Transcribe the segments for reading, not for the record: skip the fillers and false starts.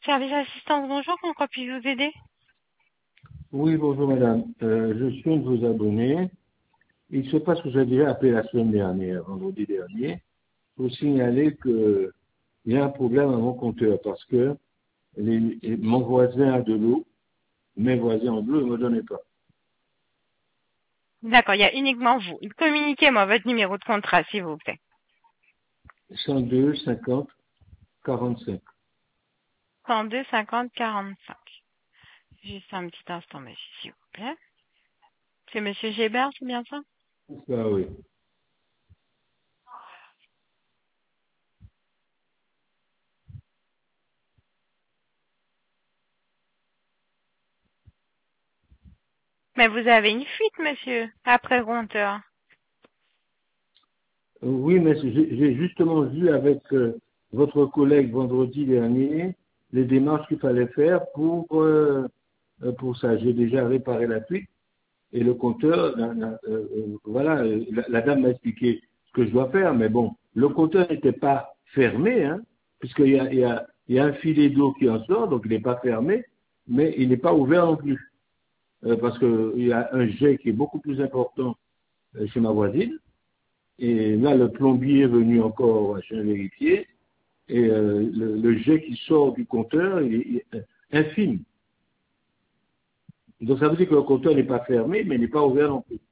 Service assistance, bonjour, en quoi puis-je vous aider? Oui, bonjour madame. Je suis un de vos abonnés. Il se passe que j'ai déjà appelé la semaine dernière, vendredi dernier, pour signaler qu'il y a un problème à mon compteur parce que mon voisin a de l'eau, mes voisins ont de l'eau, ils ne me donnaient pas. D'accord, il y a uniquement vous. Communiquez-moi votre numéro de contrat, s'il vous plaît. 102 50 45. 102 50 45. Juste un petit instant, monsieur, s'il vous plaît. C'est monsieur Gébert, c'est bien ça? Ah oui. Mais vous avez une fuite, monsieur, après le compteur. Oui, mais j'ai justement vu avec votre collègue vendredi dernier les démarches qu'il fallait faire pour ça. J'ai déjà réparé la fuite. Et le compteur, voilà, la dame m'a expliqué ce que je dois faire, mais bon, le compteur n'était pas fermé, hein, puisqu'il y a un filet d'eau qui en sort, donc il n'est pas fermé, mais il n'est pas ouvert non plus, parce qu'il y a un jet qui est beaucoup plus important chez ma voisine, et là, le plombier est venu encore chez vérifier, et le jet qui sort du compteur il est infime. Donc ça veut dire que le compteur n'est pas fermé, mais il n'est pas ouvert non plus.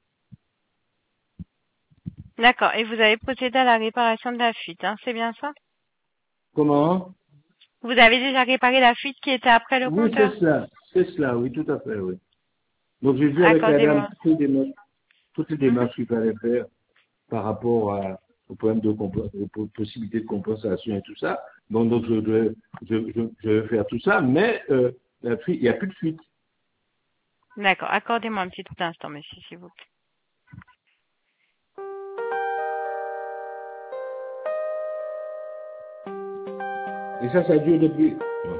D'accord, et vous avez procédé à la réparation de la fuite, hein, c'est bien ça? Comment? Vous avez déjà réparé la fuite qui était après le Oui, compteur? c'est cela, oui, tout à fait, oui. Donc j'ai vu avec la dame Accordez-moi. toutes les Mhm. démarches qu'il fallait faire par rapport au problème aux possibilités de compensation et tout ça. Bon, donc je vais faire tout ça, mais il n'y a plus de fuite. D'accord, accordez-moi un petit instant, monsieur, s'il vous plaît. Et ça dure depuis.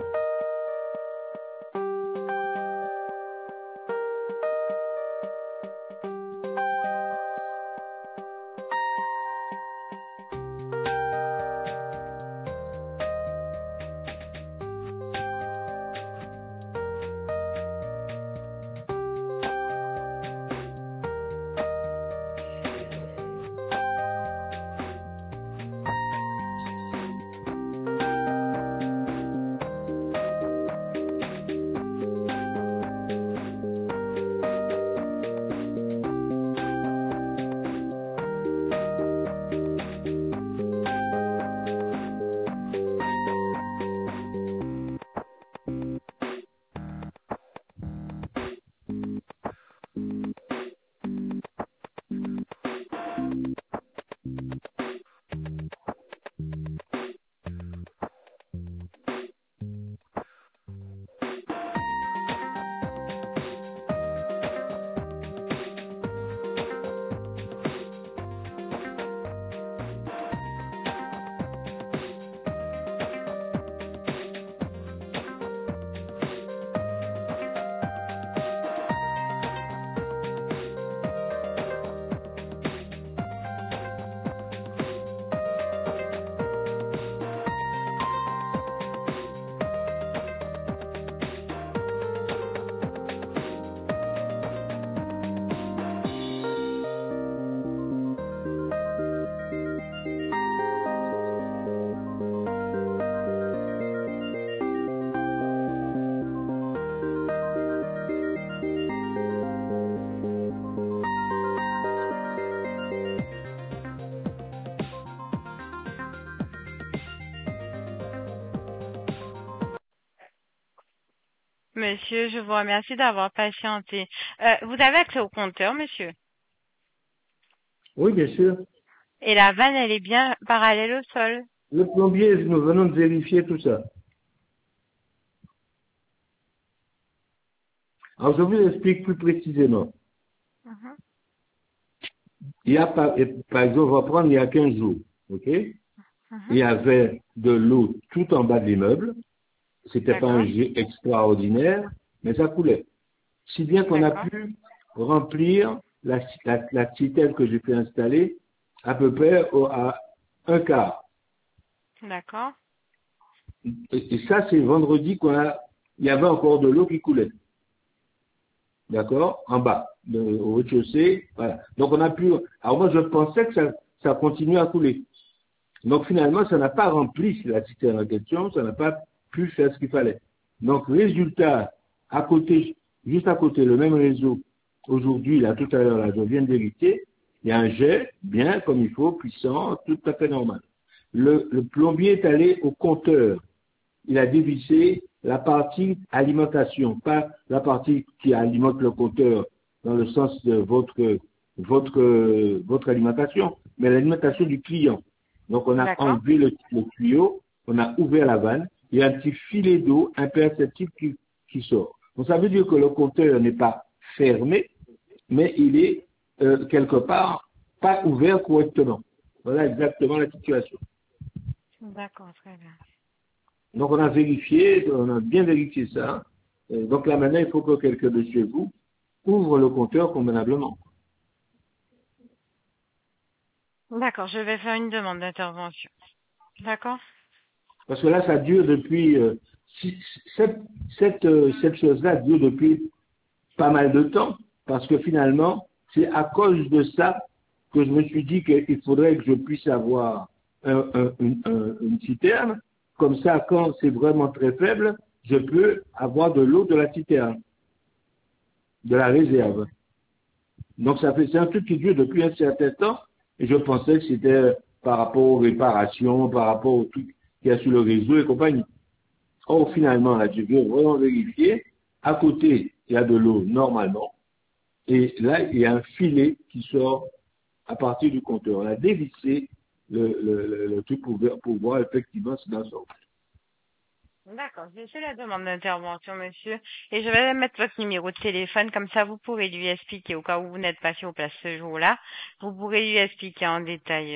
Monsieur, je vous remercie d'avoir patienté. Vous avez accès au compteur, monsieur? Oui, bien sûr. Et la vanne, elle est bien parallèle au sol. Le plombier, nous venons de vérifier tout ça. Alors je vous explique plus précisément. Mhm, Il y a par exemple, on va prendre il y a 15 jours, ok? Il mhm. y avait de l'eau tout en bas de l'immeuble. C'était pas un D'accord, jet extraordinaire, mais ça coulait. Si bien qu'on a d'accord, pu remplir la citerne que j'ai fait installer à peu près à un quart. d'accord. Et ça, c'est vendredi il y avait encore de l'eau qui coulait. D'accord? En bas, au rez-de-chaussée. Voilà. Donc, alors moi, je pensais que ça continuait à couler. Donc, finalement, ça n'a pas rempli la citerne en question, ça n'a pas pu faire ce qu'il fallait. Donc, résultat, juste à côté, le même réseau, aujourd'hui, là, tout à l'heure, là, je viens de vérifier, il y a un jet, bien, comme il faut, puissant, tout à fait normal. Le plombier est allé au compteur. Il a dévissé la partie alimentation, pas la partie qui alimente le compteur dans le sens de votre alimentation, mais l'alimentation du client. Donc, on a D'accord. enlevé le tuyau, on a ouvert la vanne, il y a un petit filet d'eau imperceptible qui sort. Donc, ça veut dire que le compteur n'est pas fermé, mais il est quelque part pas ouvert correctement. Voilà exactement la situation. D'accord, très bien. Donc, on a bien vérifié ça. Donc, là, maintenant, il faut que quelqu'un de chez vous ouvre le compteur convenablement. D'accord, je vais faire une demande d'intervention. D'accord? Parce que là, ça dure depuis... cette chose-là dure depuis pas mal de temps. Parce que finalement, c'est à cause de ça que je me suis dit qu'il faudrait que je puisse avoir une citerne. Comme ça, quand c'est vraiment très faible, je peux avoir de l'eau de la citerne, de la réserve. Donc, c'est un truc qui dure depuis un certain temps. Et je pensais que c'était par rapport aux réparations, par rapport au truc qu'il y a sur le réseau et compagnie. Or, finalement, là, je vais vraiment vérifier. À côté, il y a de l'eau normalement. Et là, il y a un filet qui sort à partir du compteur. On a dévissé le truc pour voir effectivement ce qu'il sort. D'accord, j'ai fait la demande d'intervention, monsieur, et je vais mettre votre numéro de téléphone, comme ça vous pourrez lui expliquer, au cas où vous n'êtes pas sur place ce jour-là, vous pourrez lui expliquer en détail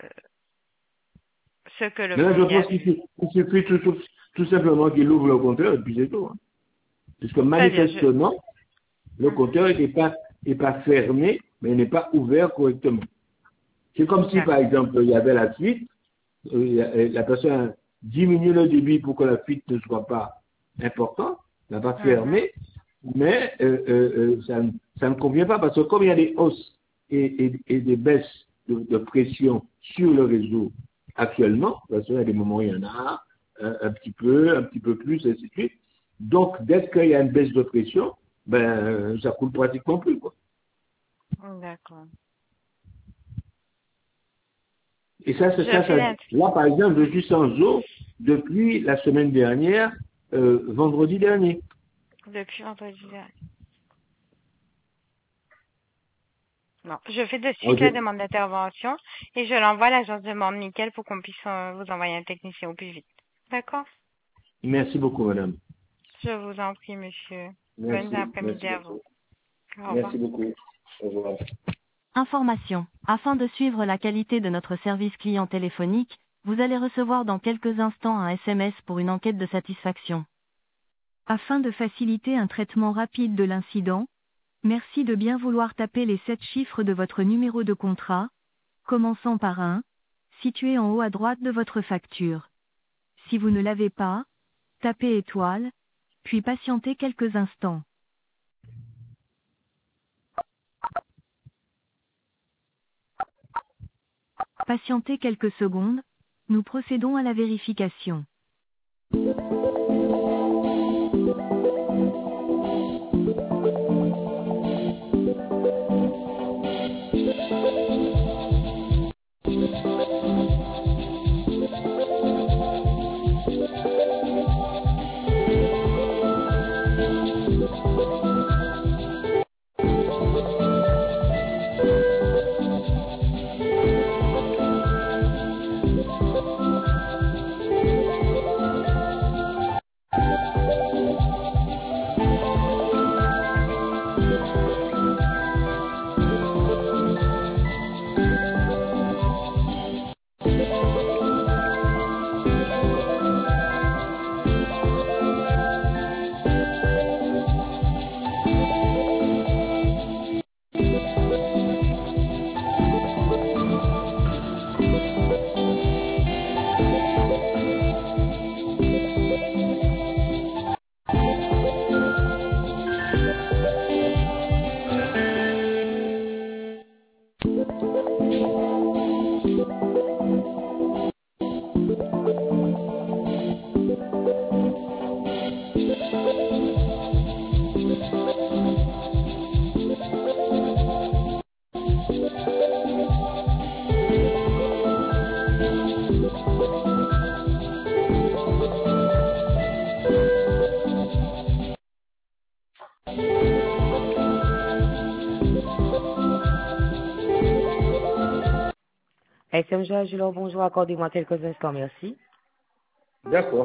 ce que le Mais là, je plombier a pense qu'il fait. suffit tout simplement qu'il ouvre le compteur et puis c'est tout. Hein. Parce que Très bien, manifestement, le Mhm. compteur n'est pas fermé, mais il n'est pas ouvert correctement. C'est comme si, par D'accord. exemple, il y avait la fuite, la personne diminue le débit pour que la fuite ne soit pas importante, n'a pas Mhm. fermé, mais ça ne convient pas parce que comme il y a des hausses et des baisses de pression sur le réseau actuellement, parce qu'il y a des moments où il y en a un petit peu plus, et ainsi de suite. Donc, dès qu'il y a une baisse de pression, ben, ça coule pratiquement plus, quoi. D'accord. Et ça, Je fais là, par exemple, je suis sans eau depuis la semaine dernière, vendredi dernier. depuis vendredi dernier. Non, je fais de Alors, suite la demande d'intervention et je l'envoie à l'agence de Mont Nickel pour qu'on puisse vous envoyer un technicien au plus vite. D'accord? merci beaucoup, madame. Je vous en prie, monsieur. Bonne Merci après-midi à vous. beaucoup. Au revoir. Merci beaucoup. Au revoir. Information. Afin de suivre la qualité de notre service client téléphonique, vous allez recevoir dans quelques instants un SMS pour une enquête de satisfaction. Afin de faciliter un traitement rapide de l'incident, merci de bien vouloir taper les 7 chiffres de votre numéro de contrat, commençant par 1, situé en haut à droite de votre facture. Si vous ne l'avez pas, tapez étoile, puis patientez quelques instants. Patientez quelques secondes, nous procédons à la vérification. SMG Agilor, bonjour, accordez-moi quelques instants, merci. D'accord.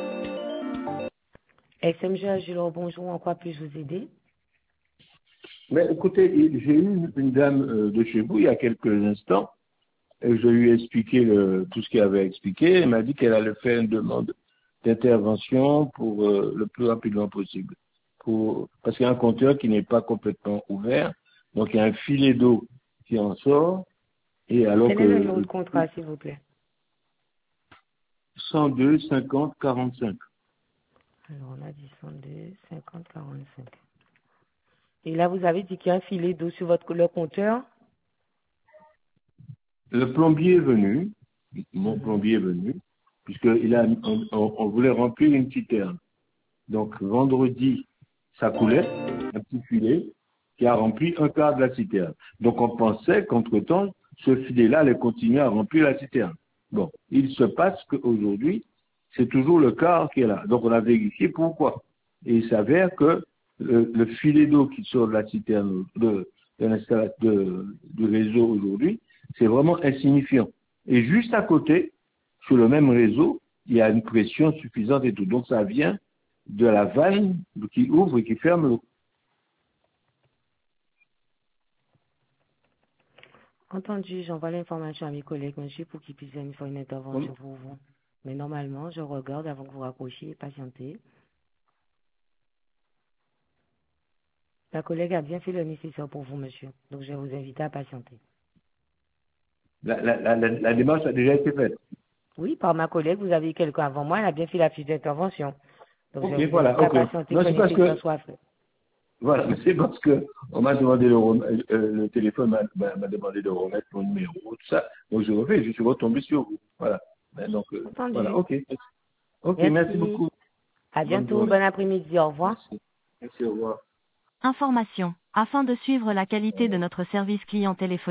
SMG Agilor, bonjour, en quoi puis-je vous aider? Mais écoutez, j'ai eu une dame de chez vous il y a quelques instants, et je lui ai expliqué tout ce qu'elle avait expliqué. Elle m'a dit qu'elle allait faire une demande d'intervention pour le plus rapidement possible. Parce qu'il y a un compteur qui n'est pas complètement ouvert, donc il y a un filet d'eau qui en sort, et alors Quel est le numéro de contrat, s'il vous plaît? 102 50 45. Alors, on a dit 102 50 45. Et là, vous avez dit qu'il y a un filet d'eau sur le compteur. Le plombier est venu, mon plombier est venu, on voulait remplir une citerne. Donc vendredi, ça coulait, un petit filet qui a rempli un quart de la citerne. Donc on pensait qu'entre-temps, ce filet-là allait continuer à remplir la citerne. Bon, il se passe qu'aujourd'hui, c'est toujours le quart qui est là. Donc on a vérifié pourquoi. Et il s'avère que le filet d'eau qui sort de la citerne du réseau aujourd'hui, c'est vraiment insignifiant. Et juste à côté, sur le même réseau, il y a une pression suffisante et tout. Donc ça vient de la vanne qui ouvre et qui ferme l'eau. Entendu, j'envoie l'information à mes collègues, monsieur, pour qu'ils puissent venir faire une intervention pour vous. Mais normalement, je regarde avant que vous raccrochiez et patientez. La collègue a bien fait le nécessaire pour vous, monsieur. Donc, je vais vous inviter à patienter. La démarche a déjà été faite. Oui, par ma collègue, vous avez eu quelqu'un avant moi, elle a bien fait la fiche d'intervention. Donc, je vais vous inviter à patienter que le nécessaire soit fait. Voilà, mais c'est parce que on m'a demandé le téléphone m'a demandé de remettre mon numéro, tout ça. Donc je suis retombé sur vous. Voilà. Donc voilà, ok. Ok, merci beaucoup. À bientôt, bon après-midi, au revoir. Merci, au revoir. Information. Afin de suivre la qualité de notre service client téléphonique,